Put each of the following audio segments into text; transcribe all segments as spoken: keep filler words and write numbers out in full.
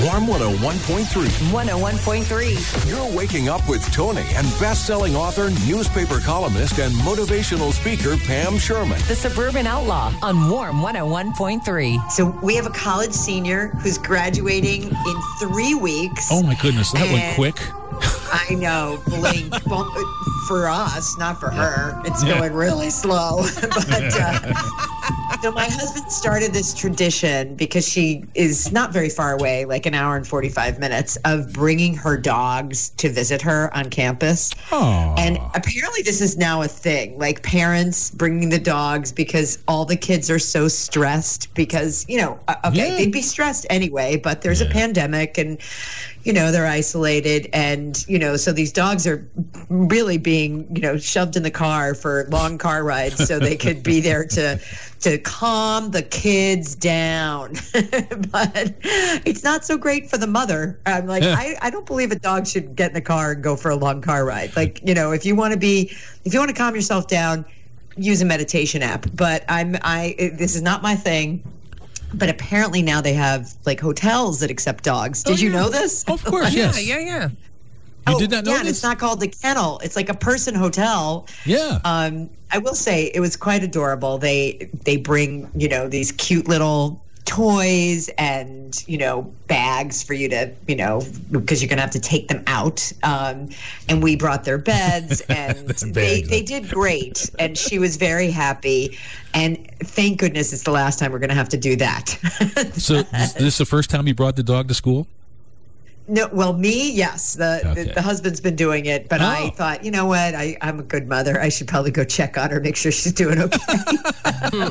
Warm one oh one point three. one oh one point three. You're waking up with Tony and best-selling author, newspaper columnist, and motivational speaker Pam Sherman. The Suburban Outlaw on Warm one oh one point three. So we have a college senior who's graduating in three weeks. Oh, my goodness. That went quick. I know. Blink. Well, for us, not for her. It's yeah. going really slow. But uh, so my husband started this tradition because she is not very far away, like an hour and forty-five minutes, of bringing her dogs to visit her on campus. Aww. And apparently this is now a thing, like parents bringing the dogs because all the kids are so stressed because, you know, okay, yeah. they'd be stressed anyway, but there's yeah. a pandemic and, you know, they're isolated. And, you know, so these dogs are really being, you know, shoved in the car for long car rides so they could be there to to calm the kids down. But it's not so great for the mother. I'm like, Yeah. I, I don't believe a dog should get in the car and go for a long car ride. Like, you know, if you want to be, if you want to calm yourself down, use a meditation app. But I'm, I, this is not my thing. But apparently now they have like hotels that accept dogs. Did Oh, you yeah. know this? Of course, yes. Yeah, yeah, yeah. You Oh, did not know yeah, and this? it's not called the Kennel. It's like a person hotel. Yeah. Um, I will say it was quite adorable. They they bring, you know, these cute little toys and, you know, bags for you to, you know, because you're going to have to take them out. Um, and we brought their beds and they, they did great. And she was very happy. And thank goodness it's the last time we're going to have to do that. So is this the first time you brought the dog to school? No, well, me, yes. The, Okay. the the husband's been doing it, but Oh. I thought, you know what? I, I'm a good mother. I should probably go check on her, make sure she's doing okay.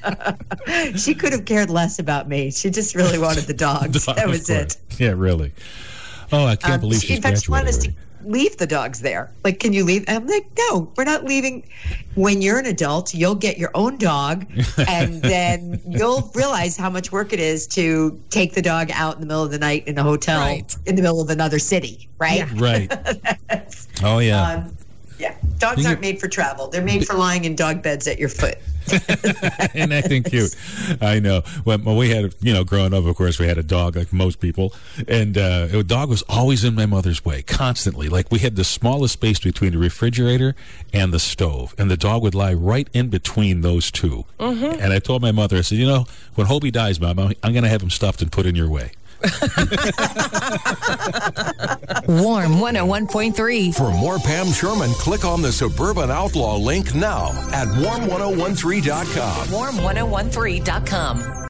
She could have cared less about me. She just really wanted the dogs. Dog, That of was course. it. Yeah, really. Oh, I can't Um, believe she, she's in fact, she wanted us graduated to already. leave the dogs there. Like, can you leave? I'm like, no, we're not leaving. When you're an adult, you'll get your own dog, and then you'll realize how much work it is to take the dog out in the middle of the night in a hotel Right. in the middle of another city, right? Yeah. Right. Oh, yeah. Um, yeah, dogs You- aren't made for travel. They're made for lying in dog beds at your foot. And acting cute. I know. When, when we had, you know, growing up, of course, we had a dog like most people. And uh, a dog was always in my mother's way, constantly. Like we had the smallest space between the refrigerator and the stove. And the dog would lie right in between those two. Mm-hmm. And I told my mother, I said, you know, when Hobie dies, Mom, I'm, I'm going to have him stuffed and put in your way. Warm one oh one point three. For more Pam Sherman, click on the Suburban Outlaw link now at warm ten thirteen dot com. warm ten thirteen dot com.